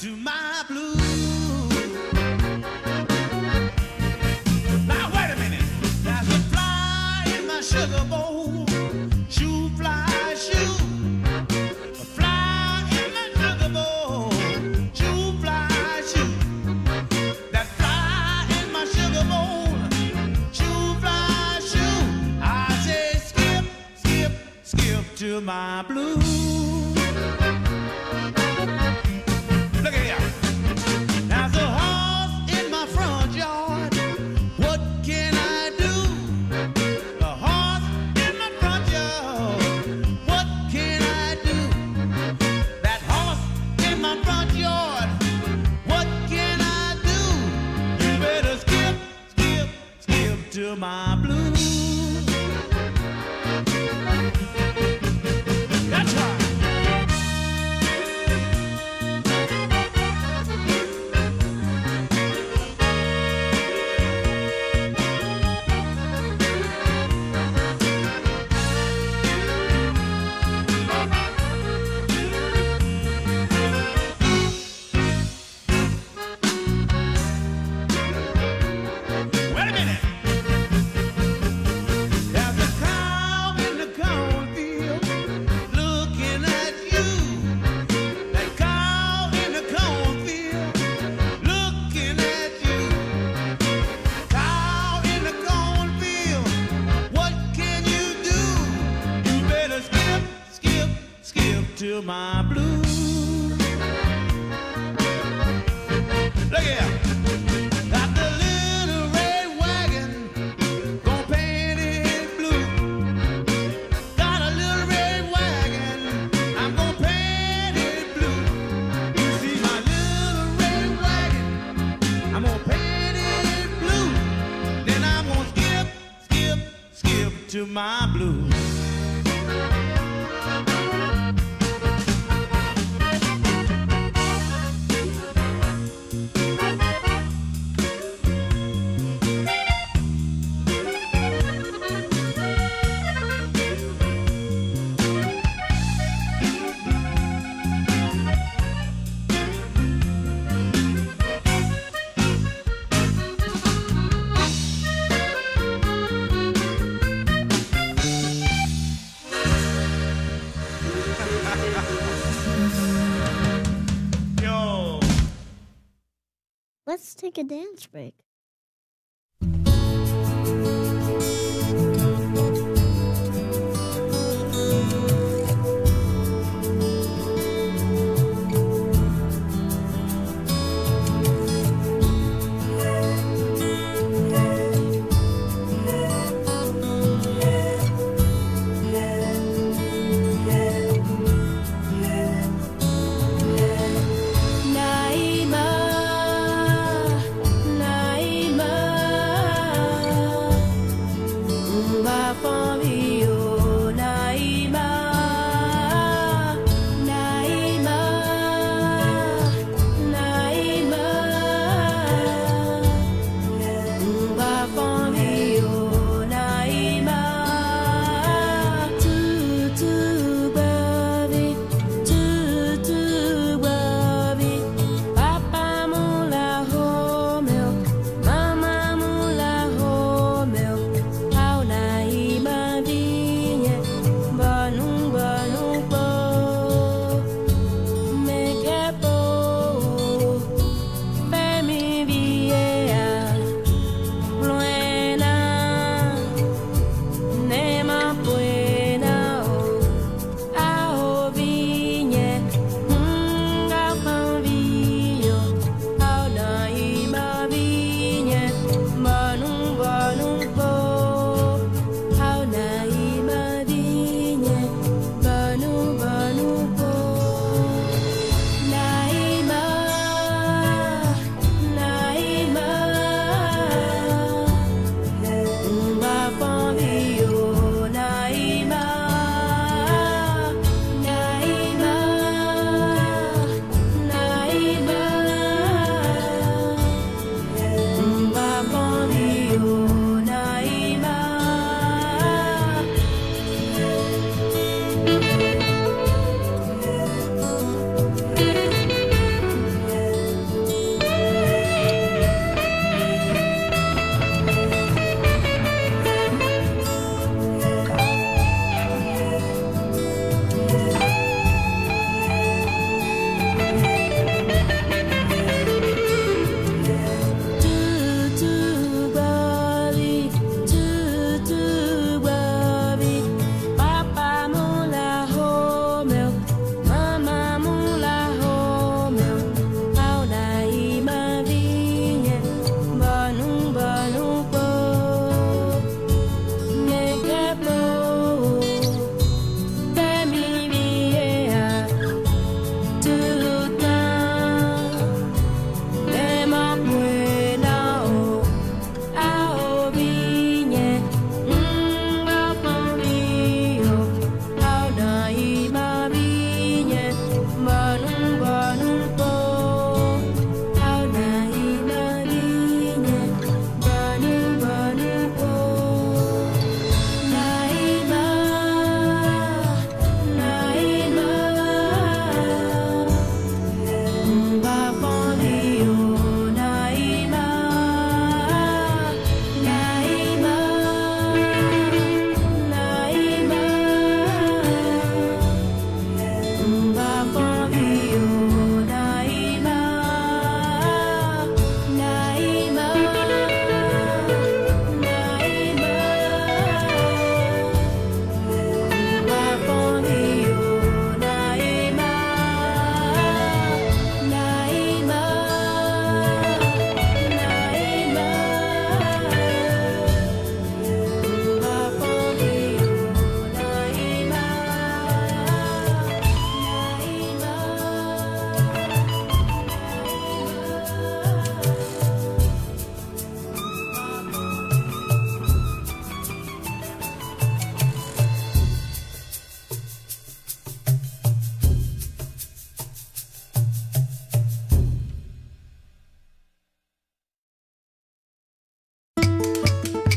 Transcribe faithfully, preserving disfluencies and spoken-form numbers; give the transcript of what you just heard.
to my blues. Now wait a minute. There's a fly in my sugar bowl. Shoo fly, shoo. A fly in my sugar bowl. Shoo fly, shoo. That fly in my sugar bowl. Shoo fly, shoo. I say skip, skip, skip to my blues. Look at here. There's a horse in my front yard. What can I do? A horse in my front yard. What can I do? That horse in my front yard. What can I do? You better skip, skip, skip to my blues. That's right. Wait a minute. There's a cow in the cornfield looking at you. That cow in the cornfield looking at you. Cow in the cornfield, what can you do? You better skip, skip, skip to my blues. Look here. Got the little red wagon, gon' paint it blue. Got a little red wagon, I'm gon' paint it blue. You see my little red wagon, I'm gon' paint it blue. Then I'm gon' skip, skip, skip to my blues. Yo. Let's take a dance break.